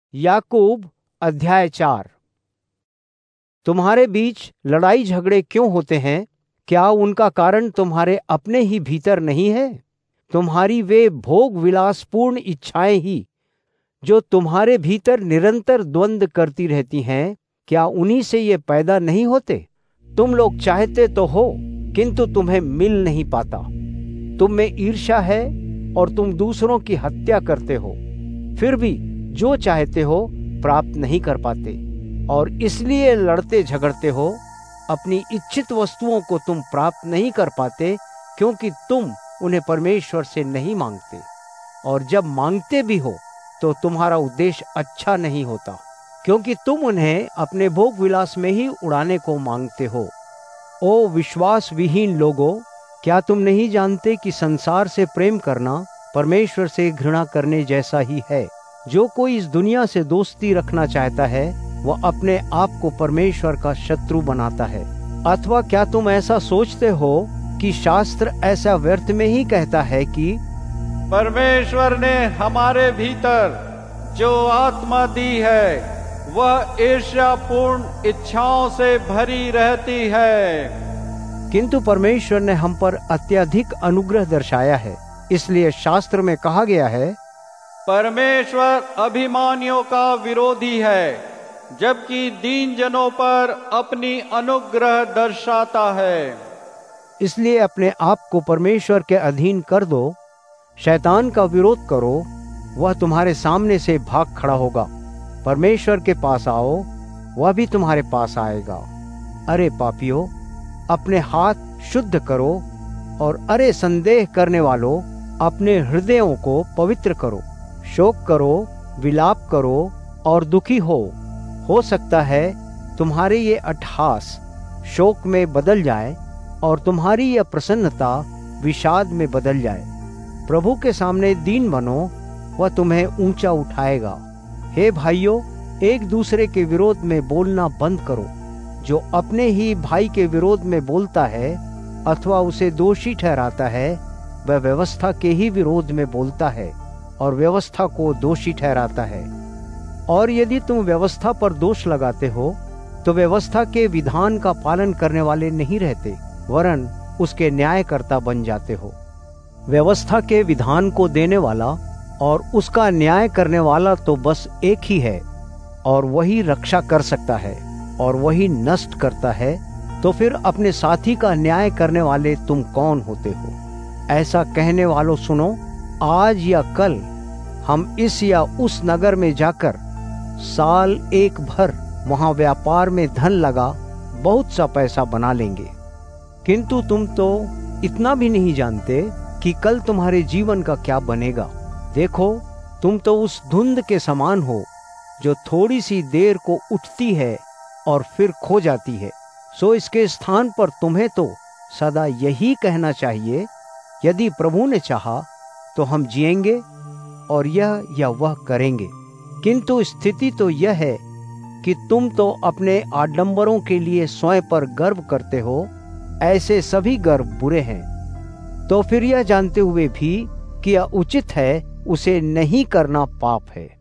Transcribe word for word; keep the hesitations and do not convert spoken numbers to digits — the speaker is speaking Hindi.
याकूब अध्याय चार। तुम्हारे बीच लड़ाई झगड़े क्यों होते हैं? क्या उनका कारण तुम्हारे अपने ही भीतर नहीं है? तुम्हारी वे भोग विलासपूर्ण इच्छाएं ही जो तुम्हारे भीतर निरंतर द्वंद्व करती रहती हैं, क्या उन्हीं से ये पैदा नहीं होते? तुम लोग चाहते तो हो, किंतु तुम्हें मिल नहीं पाता। तुम में ईर्ष्या है और तुम दूसरों की हत्या करते हो, फिर भी जो चाहते हो प्राप्त नहीं कर पाते, और इसलिए लड़ते झगड़ते हो। अपनी इच्छित वस्तुओं को तुम प्राप्त नहीं कर पाते, क्योंकि तुम उन्हें परमेश्वर से नहीं मांगते, और जब मांगते भी हो तो तुम्हारा उद्देश्य अच्छा नहीं होता, क्योंकि तुम उन्हें अपने भोग विलास में ही उड़ाने को मांगते हो। ओ विश्वास विहीन लोगों, क्या तुम नहीं जानते कि संसार से प्रेम करना परमेश्वर से घृणा करने जैसा ही है? जो कोई इस दुनिया से दोस्ती रखना चाहता है, वह अपने आप को परमेश्वर का शत्रु बनाता है। अथवा क्या तुम ऐसा सोचते हो कि शास्त्र ऐसा व्यर्थ में ही कहता है कि परमेश्वर ने हमारे भीतर जो आत्मा दी है वह ईर्ष्यापूर्ण इच्छाओं से भरी रहती है? किंतु परमेश्वर ने हम पर अत्यधिक अनुग्रह दर्शाया है, इसलिए शास्त्र में कहा गया है, परमेश्वर अभिमानियों का विरोधी है, जबकि दीन जनों पर अपनी अनुग्रह दर्शाता है। इसलिए अपने आप को परमेश्वर के अधीन कर दो, शैतान का विरोध करो, वह तुम्हारे सामने से भाग खड़ा होगा। परमेश्वर के पास आओ, वह भी तुम्हारे पास आएगा। अरे पापियों, अपने हाथ शुद्ध करो, और अरे संदेह करने वालों, अपने हृदयों को पवित्र करो। शोक करो, विलाप करो और दुखी हो। हो सकता है तुम्हारे ये अट्टहास शोक में बदल जाए और तुम्हारी यह प्रसन्नता विषाद में बदल जाए। प्रभु के सामने दीन बनो, वह तुम्हें ऊंचा उठाएगा। हे भाइयों, एक दूसरे के विरोध में बोलना बंद करो। जो अपने ही भाई के विरोध में बोलता है अथवा उसे दोषी ठहराता है, वह व्यवस्था के ही विरोध में बोलता है और व्यवस्था को दोषी ठहराता है। और यदि तुम व्यवस्था पर दोष लगाते हो, तो व्यवस्था के विधान का पालन करने वाले नहीं रहते, वरन उसके न्यायकर्ता बन जाते हो। व्यवस्था के विधान को देने वाला और उसका न्याय करने वाला तो बस एक ही है, और वही रक्षा कर सकता है और वही नष्ट करता है। तो फिर अपने साथी का न्याय करने वाले तुम कौन होते हो? ऐसा कहने वालों सुनो, आज या कल हम इस या उस नगर में जाकर साल एक भर वहां व्यापार में धन लगा बहुत सा पैसा बना लेंगे। किंतु तुम तो इतना भी नहीं जानते कि कल तुम्हारे जीवन का क्या बनेगा। देखो, तुम तो उस धुंध के समान हो जो थोड़ी सी देर को उठती है और फिर खो जाती है। सो इसके स्थान पर तुम्हें तो सदा यही कहना चाहिए, यदि प्रभु ने चाहा तो हम जिएंगे और यह या वह करेंगे। किंतु स्थिति तो यह है कि तुम तो अपने आडंबरों के लिए स्वयं पर गर्व करते हो। ऐसे सभी गर्व बुरे हैं। तो फिर यह जानते हुए भी कि यह उचित है, उसे नहीं करना पाप है।